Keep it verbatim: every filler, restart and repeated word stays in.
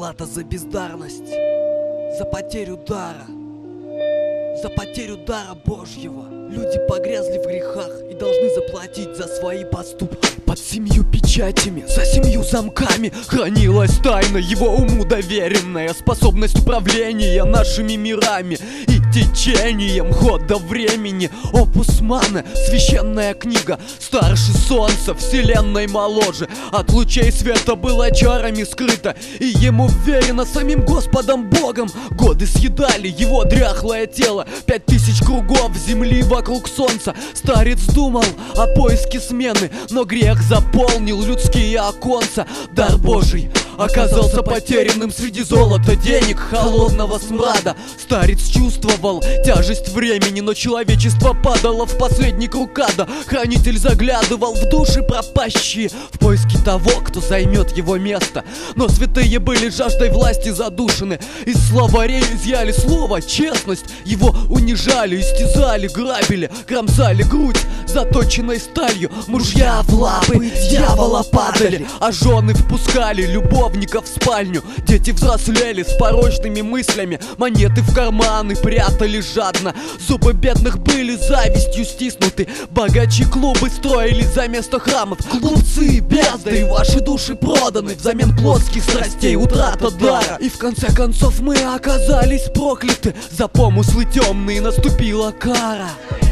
Расплата за бездарность, за потерю дара, за потерю дара Божьего. Люди погрязли в грехах и должны заплатить за свои поступки. Под семью печатями, за семью замками хранилась тайна, его уму доверенная способность управления нашими мирами и течением хода времени. Опус Мана, священная книга, старше солнца, вселенной моложе. От лучей света было чарами скрыто, и ему верено самим Господом Богом. Годы съедали его дряхлое тело, пять тысяч кругов земли вокруг солнца. Старец думал о поиске смены, но грех заполнил людские оконца. Дар Божий оказался потерянным среди золота, денег, холодного смрада. Старец чувствовал тяжесть времени, но человечество падало в последний круг ада. Хранитель заглядывал в души пропащие в поиске того, кто займет его место. Но святые были жаждой власти задушены, из словарей изъяли слово честность. Его унижали, истязали, грабили, кромсали грудь заточенной сталью. Мужья в лапы дьявола падали, а жены впускали любовников в спальню. Дети взрослели с порочными мыслями, монеты в карманы прятали жадно. Зубы бедных были завистью стиснуты, богачи клубы строили за место храмов. Глупцы, бездари, ваши души проданы взамен плотских страстей, утрата дара. И в конце концов мы оказались прокляты, за помыслы темные наступила кара.